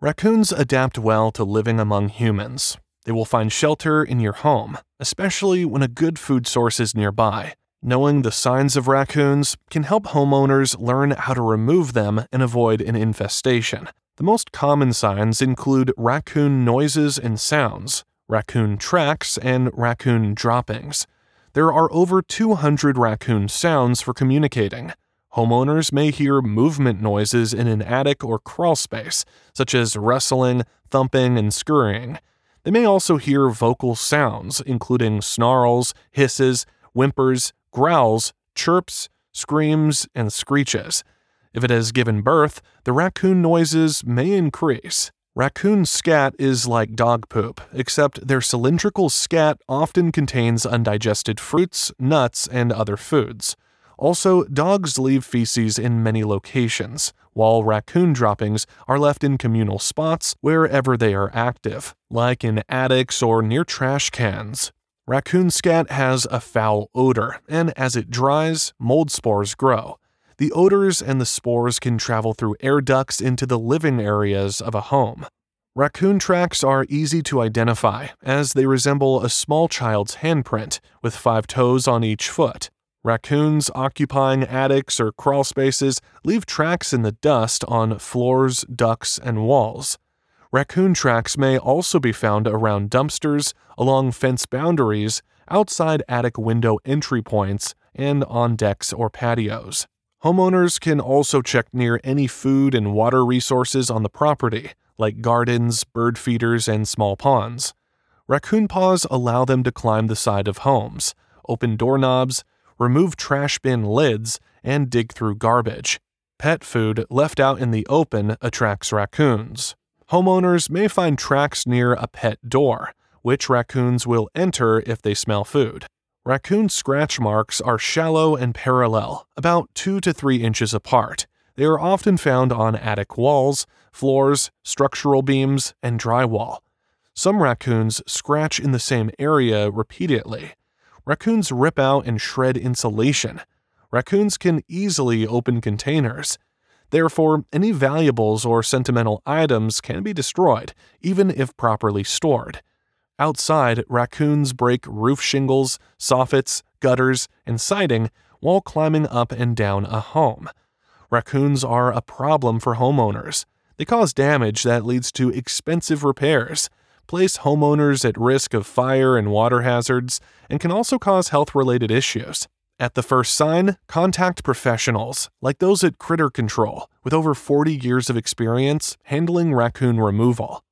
Raccoons adapt well to living among humans. They will find shelter in your home, especially when a good food source is nearby. Knowing the signs of raccoons can help homeowners learn how to remove them and avoid an infestation. The most common signs include raccoon noises and sounds, raccoon tracks, and raccoon droppings. There are over 200 raccoon sounds for communicating. Homeowners may hear movement noises in an attic or crawl space, such as rustling, thumping, and scurrying. They may also hear vocal sounds, including snarls, hisses, whimpers, growls, chirps, screams, and screeches. If it has given birth, the raccoon noises may increase. Raccoon scat is like dog poop, except their cylindrical scat often contains undigested fruits, nuts, and other foods. Also, dogs leave feces in many locations, while raccoon droppings are left in communal spots wherever they are active, like in attics or near trash cans. Raccoon scat has a foul odor, and as it dries, mold spores grow. The odors and the spores can travel through air ducts into the living areas of a home. Raccoon tracks are easy to identify, as they resemble a small child's handprint, with 5 toes on each foot. Raccoons occupying attics or crawl spaces leave tracks in the dust on floors, ducts, and walls. Raccoon tracks may also be found around dumpsters, along fence boundaries, outside attic window entry points, and on decks or patios. Homeowners can also check near any food and water resources on the property, like gardens, bird feeders, and small ponds. Raccoon paws allow them to climb the side of homes, open doorknobs, remove trash bin lids, and dig through garbage. Pet food left out in the open attracts raccoons. Homeowners may find tracks near a pet door, which raccoons will enter if they smell food. Raccoon scratch marks are shallow and parallel, about 2 to 3 inches apart. They are often found on attic walls, floors, structural beams, and drywall. Some raccoons scratch in the same area repeatedly. Raccoons rip out and shred insulation. Raccoons can easily open containers. Therefore, any valuables or sentimental items can be destroyed, even if properly stored. Outside, raccoons break roof shingles, soffits, gutters, and siding while climbing up and down a home. Raccoons are a problem for homeowners. They cause damage that leads to expensive repairs, place homeowners at risk of fire and water hazards, and can also cause health-related issues. At the first sign, contact professionals, like those at Critter Control, with over 40 years of experience handling raccoon removal.